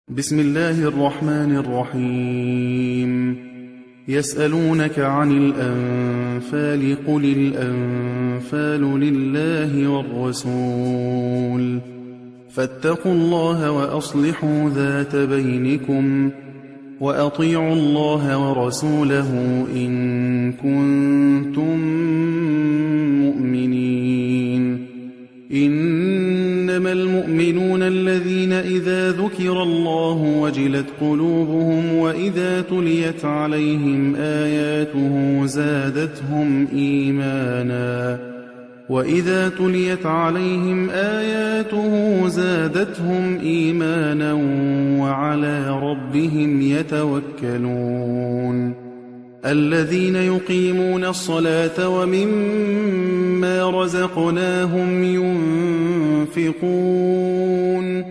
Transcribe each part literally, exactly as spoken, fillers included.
بسم الله الرحمن الرحيم. يسألونك عن الأنفال قل الأنفال لله والرسول فاتقوا الله وأصلحوا ذات بينكم وأطيعوا الله ورسوله إن كنتم مؤمنين. إنما المؤمنون الذين إذا ذكر الله وجلت قلوبهم وإذا تليت عليهم آياته زادتهم إيمانا وإذا تليت عليهم آياته زادتهم إيمانا وعلى ربهم يتوكلون. الذين يقيمون الصلاة ومما رزقناهم ينفقون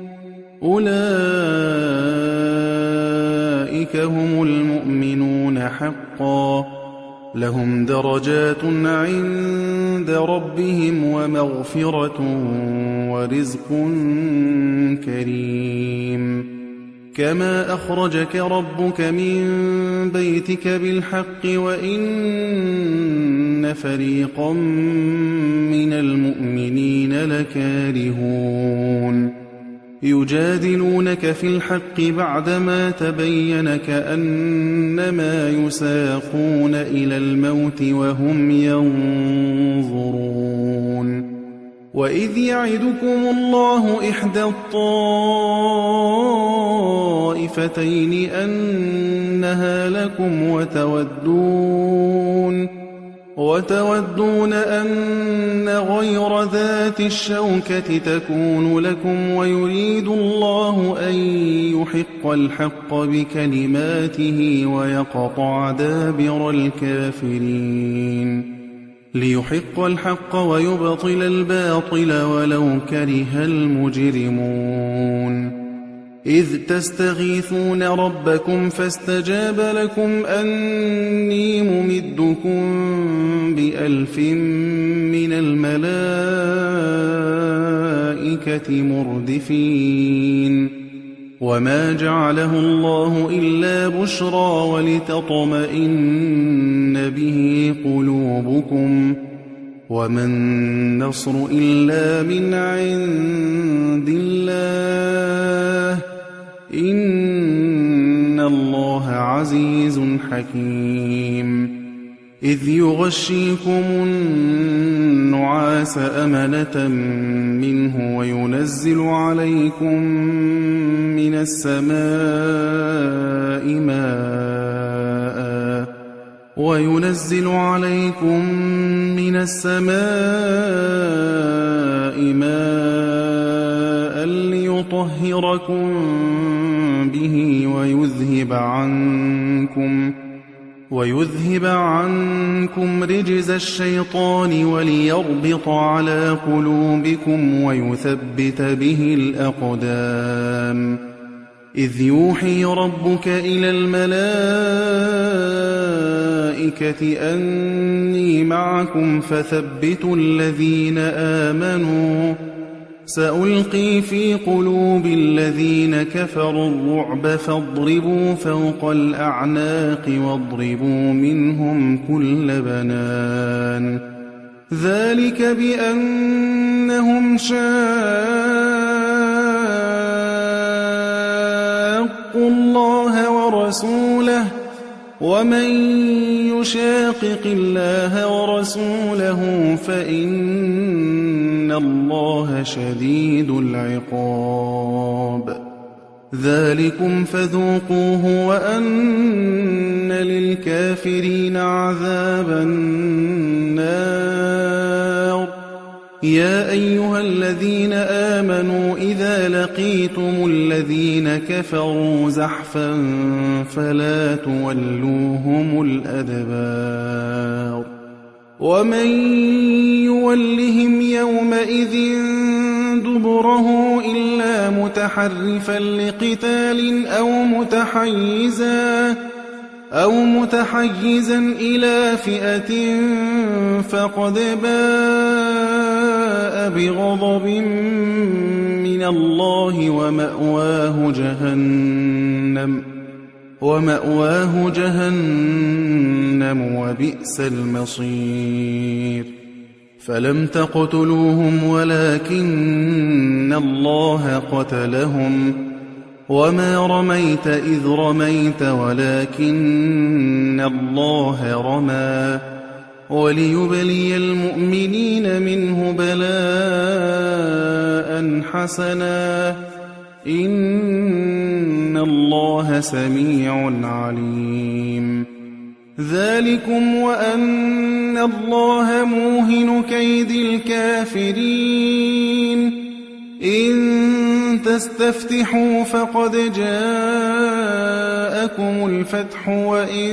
أولئك هم المؤمنون حقا لهم درجات عند ربهم ومغفرة ورزق كريم. كما أخرجك ربك من بيتك بالحق وإن فريقا من المؤمنين لكارهون. يجادلونك في الحق بعدما تبين كأنما يساقون إلى الموت وهم ينظرون. وإذ يعدكم الله إحدى الطائفتين أنها لكم وتودون وتودون أن غير ذات الشوكة تكون لكم ويريد الله أن يحق الحق بكلماته ويقطع دابر الكافرين. ليحق الحق ويبطل الباطل ولو كره المجرمون. إذ تستغيثون ربكم فاستجاب لكم أني ممدكم بألف من الملائكة مردفين. وما جعله الله إلا بشرى ولتطمئن به قلوبكم وما النصر إلا من عند الله إن الله عزيز حكيم. إذ يغشيكم النعاس أمنة منه وينزل عليكم من السماء ماء وينزل عليكم من السماء ماء ليطهركم به ويذهب عنكم ويذهب عنكم رجز الشيطان وليربط على قلوبكم ويثبت به الأقدام. إذ يوحي ربك إلى الملائكة أني معكم فثبتوا الذين آمنوا سألقي في قلوب الذين كفروا الرعب فاضربوا فوق الأعناق واضربوا منهم كل بنان. ذلك بأنهم شاقوا الله ورسوله ومن يشاقق الله ورسوله فإن الله شديد العقاب. ذلكم فذوقوه وأن للكافرين عذاب النار. يا أيها الذين آمنوا إذا لقيتم الذين كفروا زحفا فلا تولوهم الأدبار. ومن يولهم يومئذ دبره إلا متحرفا لقتال أو متحيزا أو متحيزا إلى فئة فقد باء بغضب من من الله ومأواه جهنم ومأواه جهنم وبئس المصير فلم تقتلوهم ولكن الله قتلهم وما رميت إذ رميت ولكن الله رمى وليبلي المؤمنين منه بلاء حسنا إن الله سميع عليم ذلكم وأن الله موهن كيد الكافرين إن تستفتحوا فقد جاءكم الفتح وإن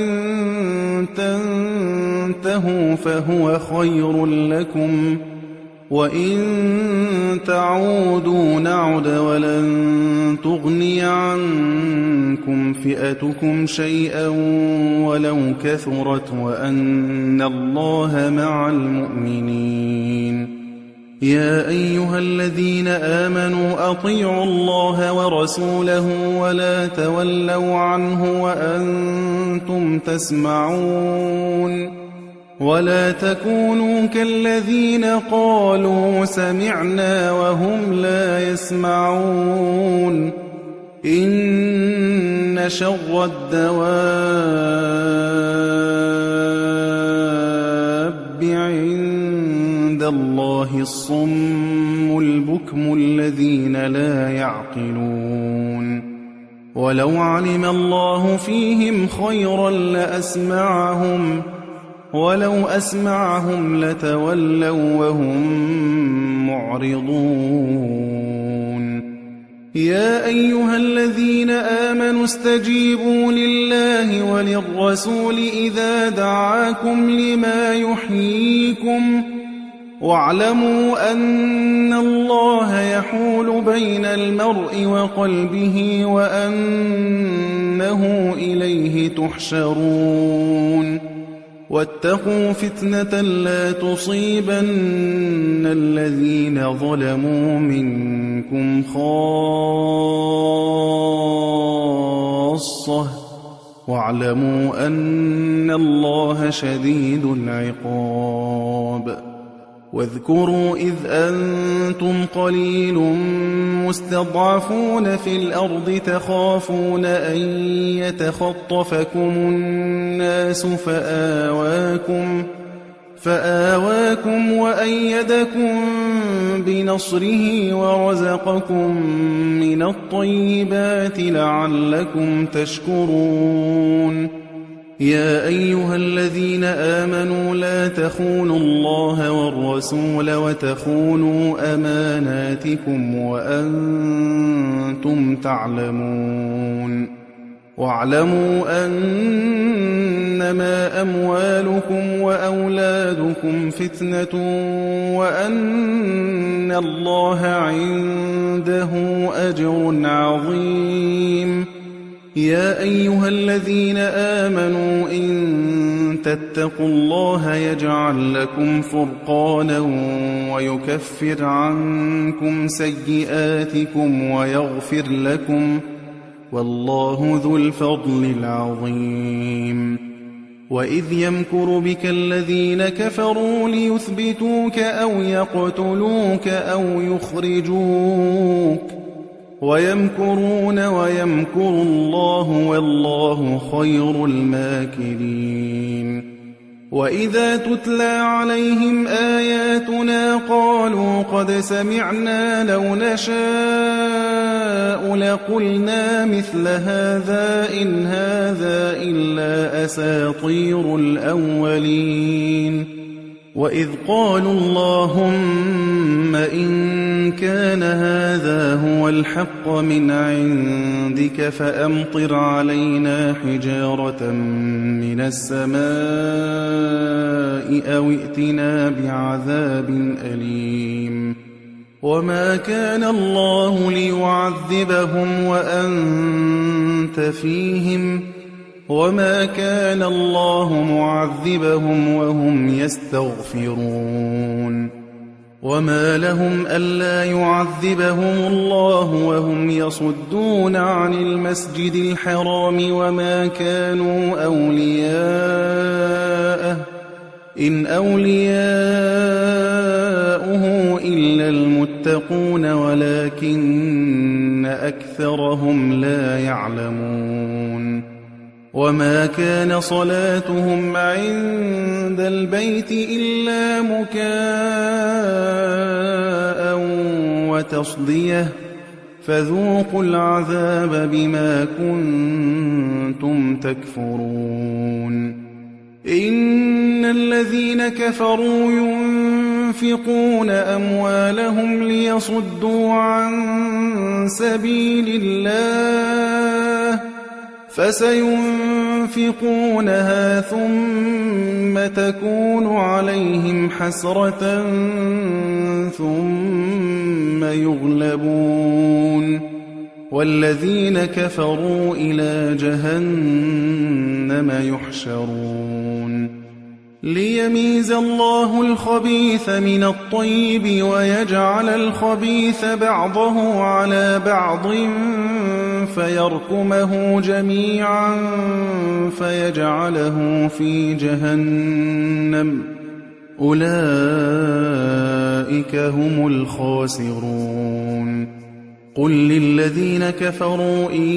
تنتهوا فهو خير لكم وإن تعودوا نعد ولن تغني عنكم فئتكم شيئا ولو كثرت وأن الله مع المؤمنين يا أيها الذين آمنوا أطيعوا الله ورسوله ولا تولوا عنه وأنتم تسمعون ولا تكونوا كالذين قالوا سمعنا وهم لا يسمعون إن شر الدواب عند الله الصم البكم الذين لا يعقلون ولو علم الله فيهم خيرا لأسمعهم ولو أسمعهم لتولوا وهم معرضون يا أيها الذين آمنوا استجيبوا لله وللرسول إذا دعاكم لما يحييكم واعلموا أن الله يحول بين المرء وقلبه وأنه إليه تحشرون واتقوا فتنة لا تصيبن الذين ظلموا منكم خاصة واعلموا أن الله شديد العقاب واذكروا إذ أنتم قليل مستضعفون في الأرض تخافون أن يتخطفكم الناس فآواكم فآواكم وأيدكم بنصره ورزقكم من الطيبات لعلكم تشكرون يا أيها الذين آمنوا لا تخونوا الله والرسول وتخونوا أماناتكم وأنتم تعلمون واعلموا أنما أموالكم وأولادكم فتنة وأن الله عنده أجر عظيم يا أيها الذين آمنوا إن تتقوا الله يجعل لكم فرقانا ويكفر عنكم سيئاتكم ويغفر لكم والله ذو الفضل العظيم وإذ يمكر بك الذين كفروا ليثبتوك أو يقتلوك أو يخرجوك ويمكرون ويمكر الله والله خير الماكرين وإذا تتلى عليهم آياتنا قالوا قد سمعنا لو نشاء لقلنا مثل هذا إن هذا إلا أساطير الأولين وإذ قالوا اللهم إن كان هذا هو الحق من عندك فأمطر علينا حجارة من السماء أو ائتنا بعذاب أليم وما كان الله ليعذبهم وأنت فيهم وما كان الله معذبهم وهم يستغفرون وما لهم ألا يعذبهم الله وهم يصدون عن المسجد الحرام وما كانوا أولياءه إن أولياؤه إلا المتقون ولكن أكثرهم لا يعلمون وما كان صلاتهم عند البيت إلا مكاء وتصدية فذوقوا العذاب بما كنتم تكفرون إن الذين كفروا ينفقون أموالهم ليصدوا عن سبيل الله فسينفقونها ثم تكون عليهم حسرة ثم يغلبون والذين كفروا إلى جهنم يحشرون ليميز الله الخبيث من الطيب ويجعل الخبيث بعضه على بعض فيركمه جميعا فيجعله في جهنم أولئك هم الخاسرون قل للذين كفروا إن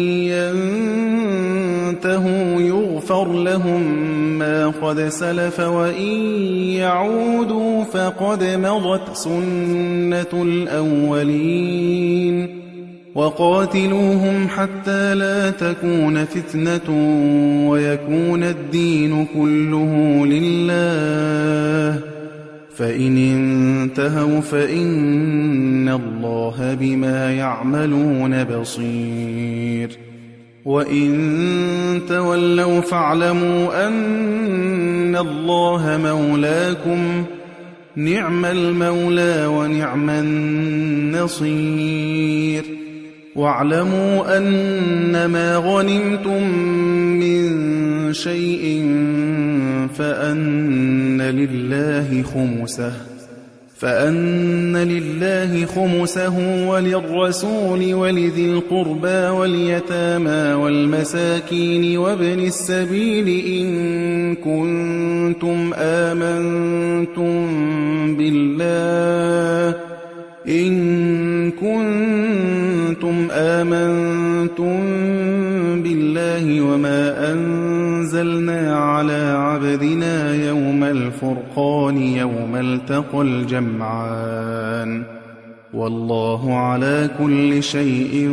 ينتهوا يغفر لهم ما قد سلف وإن يعودوا فقد مضت سنة الأولين وقاتلوهم حتى لا تكون فتنة ويكون الدين كله لله فإن انتهوا فإن الله بما يعملون بصير وإن تولوا فاعلموا أن الله مولاكم نعم المولى ونعم النصير واعلموا أنما غنمتم من شيء فأن لله خمسه فأن لله خمسه وللرسول ولذي القربى واليتامى والمساكين وابن السبيل إن كنتم آمنتم بالله إن كنتم آمنتم بالله وما أنزلنا على عبدنا يوم الفرقان يوم التقى الجمعان والله على كل شيء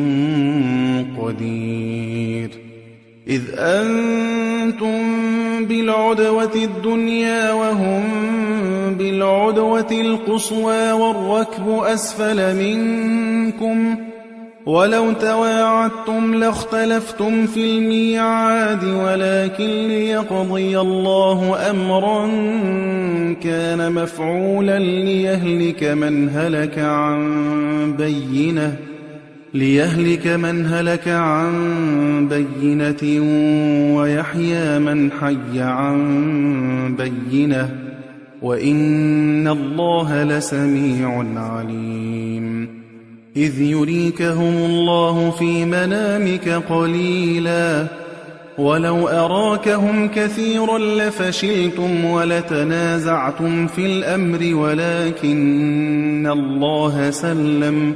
قدير إذ أنتم بالعدوة الدنيا وهم بالعدوة القصوى والركب أسفل منكم ولو تواعدتم لاختلفتم في الميعاد ولكن ليقضي الله أمرا كان مفعولا ليهلك من هلك عن بينة ليهلك من هلك عن بينة ويحيى من حي عن بينة وإن الله لسميع عليم إذ يريكهم الله في منامك قليلا ولو أراكهم كثيرا لفشلتم ولتنازعتم في الأمر ولكن الله سلم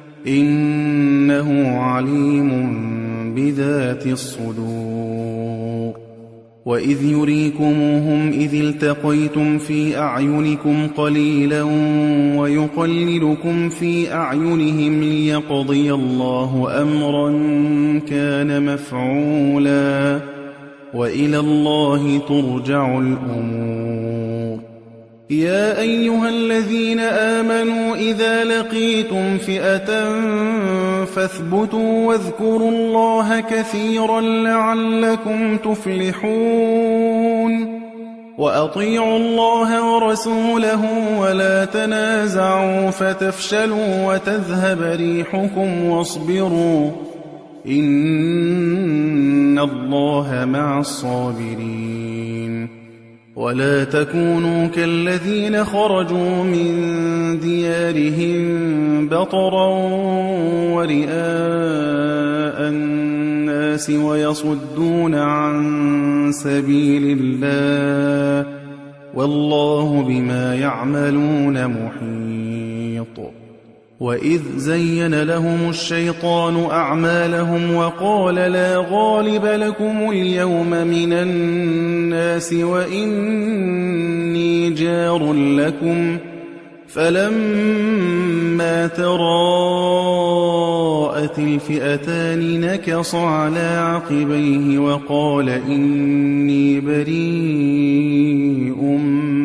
إنه عليم بذات الصدور وإذ يريكموهم إذ التقيتم في أعينكم قليلا ويقللكم في أعينهم ليقضي الله أمرا كان مفعولا وإلى الله ترجع الأمور يا أيها الذين آمنوا إذا لقيتم فئة فاثبتوا واذكروا الله كثيرا لعلكم تفلحون وأطيعوا الله ورسوله ولا تنازعوا فتفشلوا وتذهب ريحكم واصبروا إن الله مع الصابرين ولا تكونوا كالذين خرجوا من ديارهم بطرا ورئاء الناس ويصدون عن سبيل الله والله بما يعملون محيط. وإذ زين لهم الشيطان أعمالهم وقال لا غالب لكم اليوم من الناس وإني جار لكم فلما تراءت الفئتان نكص على عقبيه وقال إني بريء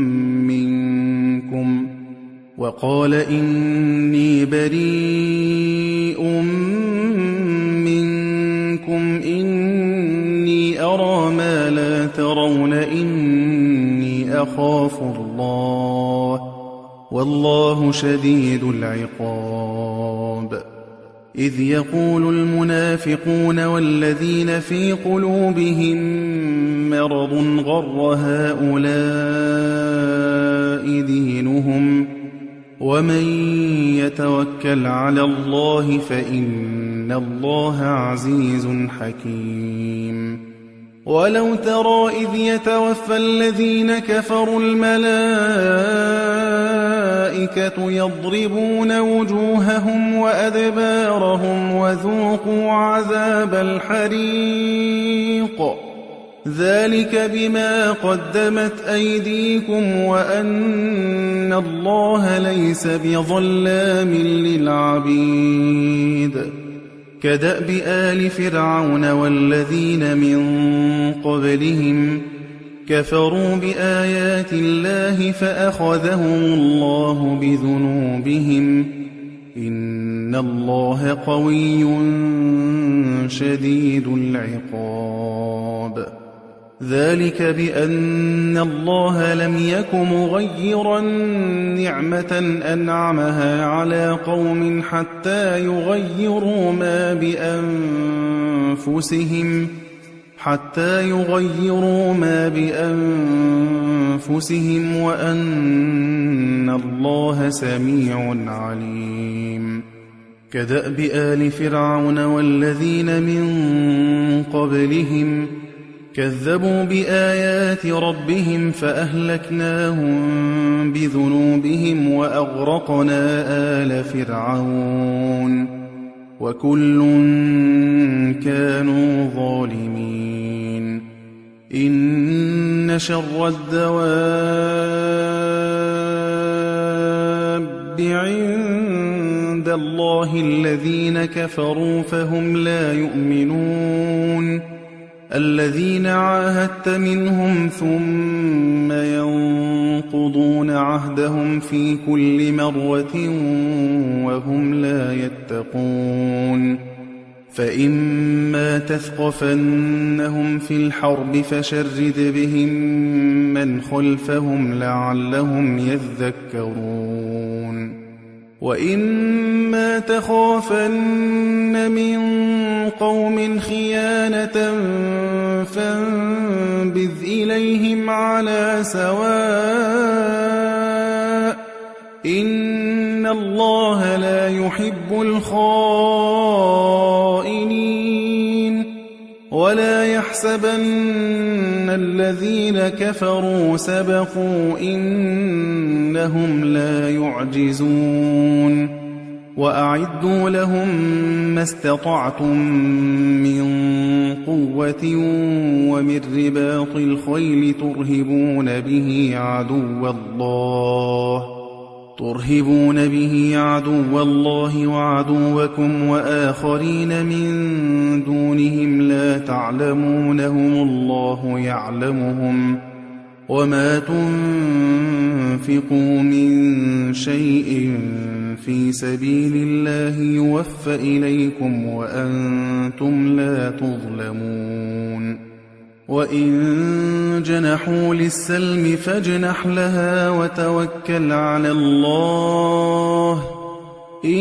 منكم وقال إني بريء منكم إني أرى ما لا ترون إني أخاف الله والله شديد العقاب. إذ يقول المنافقون والذين في قلوبهم مرض غر هؤلاء دينهم ومن يتوكل على الله فإن الله عزيز حكيم. ولو ترى إذ يتوفى الذين كفروا الملائكة يضربون وجوههم وأدبارهم وذوقوا عذاب الحريق ذلك بما قدمت أيديكم وأن الله ليس بظلام للعبيد. كدأب آل فرعون والذين من قبلهم كفروا بآيات الله فأخذهم الله بذنوبهم إن الله قوي شديد العقاب. ذلك بأن الله لم يك مغيرا نعمة أنعمها على قوم حتى يغيروا ما بأنفسهم حتى يغيروا ما بأنفسهم وأن الله سميع عليم. كدأب آل فرعون والذين من قبلهم كذبوا بآيات ربهم فأهلكناهم بذنوبهم وأغرقنا آل فرعون وكل كانوا ظالمين. إن شر الدواب عند الله الذين كفروا فهم لا يؤمنون الذين عاهدت منهم ثم ينقضون عهدهم في كل مرة وهم لا يتقون. فإما تثقفنهم في الحرب فشرد بهم من خلفهم لعلهم يذكرون. وإما تخافن من قوم خيانة فانبذ إليهم على سواء إن الله لا يحب الخائنين. ولا يحسبن الذين كفروا سبقوا إنهم لا يعجزون. وأعدوا لهم ما استطعتم من قوة ومن رباط الخيل ترهبون به عدو الله ترهبون به عدو الله وعدوكم وآخرين من دونهم لا تعلمونهم الله يعلمهم وما تنفقوا من شيء في سبيل الله يوفى إليكم وأنتم لا تظلمون. وإن جنحوا للسلم فاجنح لها وتوكل على الله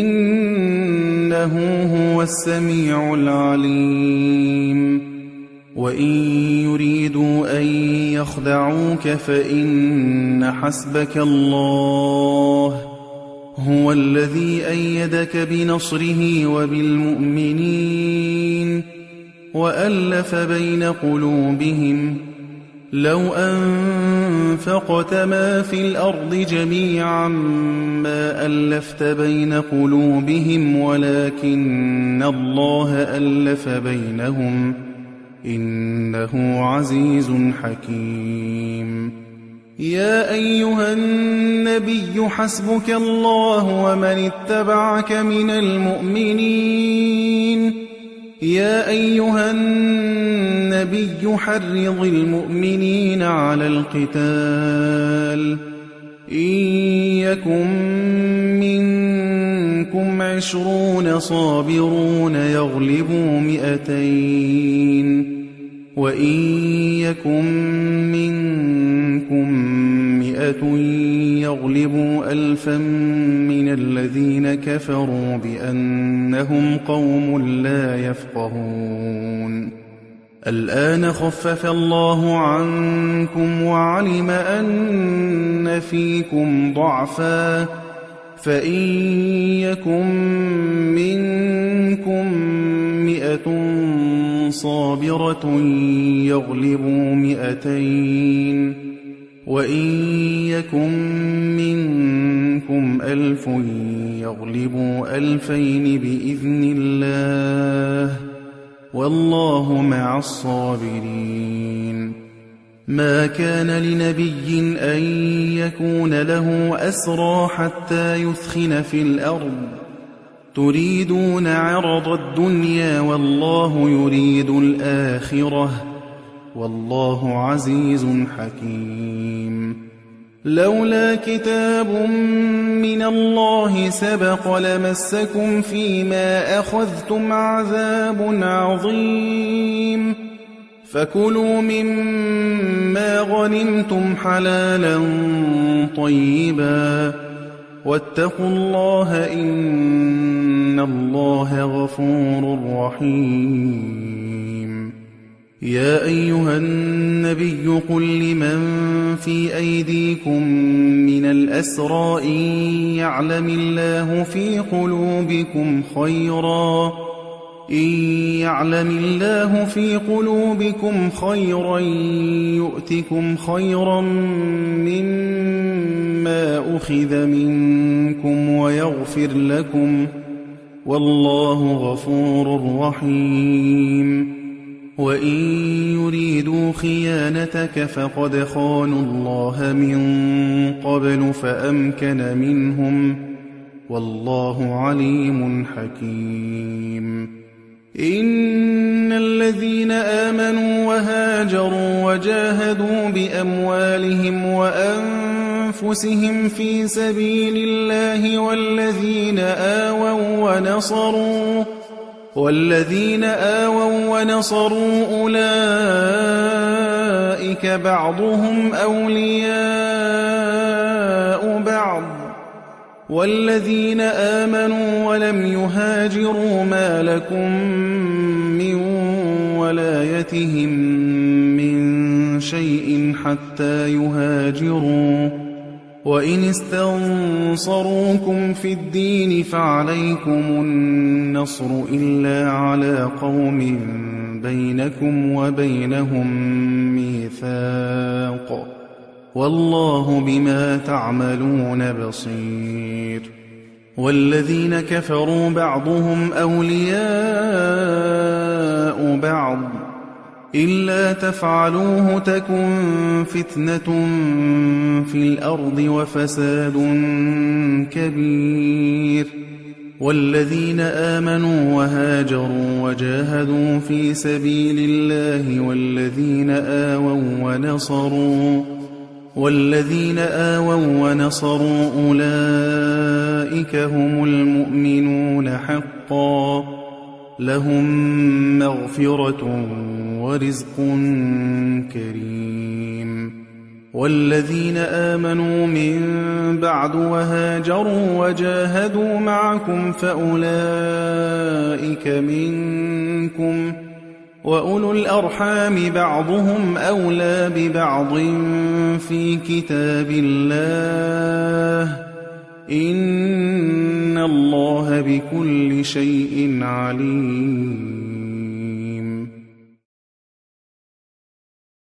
إنه هو السميع العليم. وإن يريدوا أن يخدعوك فإن حسبك الله هو الذي أيدك بنصره وبالمؤمنين وألف بين قلوبهم لو أنفقت ما في الأرض جميعا ما ألفت بين قلوبهم ولكن الله ألف بينهم إنه عزيز حكيم. يا أيها النبي حسبك الله ومن اتبعك من المؤمنين يا أيها النبي حرض المؤمنين على القتال إن يكن منكم عشرون صابرون يغلبوا مئتين وإن يكن منكم مئة يغلبوا ألفا من الذين كفروا بأنهم قوم لا يفقهون. الآن خفف الله عنكم وعلم أن فيكم ضعفا فإن يكن منكم مئة صابرة يغلبوا مئتين وإن يكن منكم ألف يغلبوا ألفين بإذن الله والله مع الصابرين. ما كان لنبي أن يكون له أسرى حتى يثخن في الأرض تريدون عرض الدنيا والله يريد الآخرة والله عزيز حكيم. لولا كتاب من الله سبق لمسكم فيما أخذتم عذاب عظيم فكلوا مما غنمتم حلالا طيبا واتقوا الله إن الله غفور رحيم. يا أيها النبي قل لمن في أيديكم من الأسرى إن يعلم الله في قلوبكم خيرا إن يعلم الله في قلوبكم خيرا يؤتكم خيرا مما أخذ منكم ويغفر لكم والله غفور رحيم. وإن يريدوا خيانتك فقد خانوا الله من قبل فأمكن منهم والله عليم حكيم. إن الذين آمنوا وهاجروا وجاهدوا بأموالهم وأنفسهم في سبيل الله والذين آووا ونصروا والذين آووا ونصروا أولئك بعضهم أولياء بعض والذين آمنوا ولم يهاجروا ما لكم من ولايتهم من شيء حتى يهاجروا وإن استنصروكم في الدين فعليكم النصر إلا على قوم بينكم وبينهم ميثاق والله بما تعملون بصير. والذين كفروا بعضهم أولياء بعض إلا تفعلوه تكن فتنة في الأرض وفساد كبير. والذين آمنوا وهاجروا وجاهدوا في سبيل الله والذين آووا ونصروا والذين آووا ونصروا أولئك هم المؤمنون حقا لهم مغفرة ورزق كريم. والذين آمنوا من بعد وهاجروا وجاهدوا معكم فأولئك منكم وَأُولُو الْأَرْحَامِ بَعْضُهُمْ أَوْلَىٰ بِبَعْضٍ فِي كِتَابِ اللَّهِ ۗ إِنَّ اللَّهَ بِكُلِّ شَيْءٍ عَلِيمٌ.